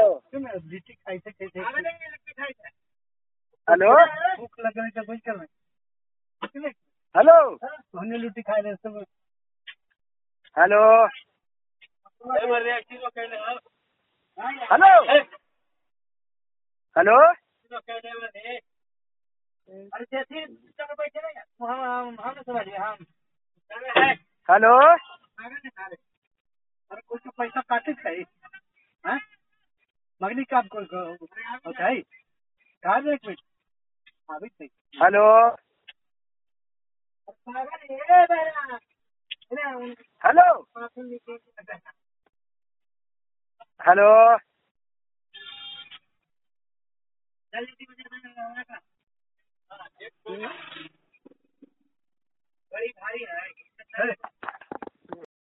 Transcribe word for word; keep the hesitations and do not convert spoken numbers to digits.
लिट्टी खाई थे कैसे हेलो भूख लग रही तो कुछ कर रहे हेलो हमने लिट्टी खाई रहे सब हेलो हेलो हेलो अरे जैसे चलो बैठे ना हम हम हम समझिए हम हेलो अरे कुछ तो पैसा काटे थे हाँ मगनी का आपको होता है कहाँ एक मिनट अभी थे हेलो हेलो हेलो बड़ी भारी है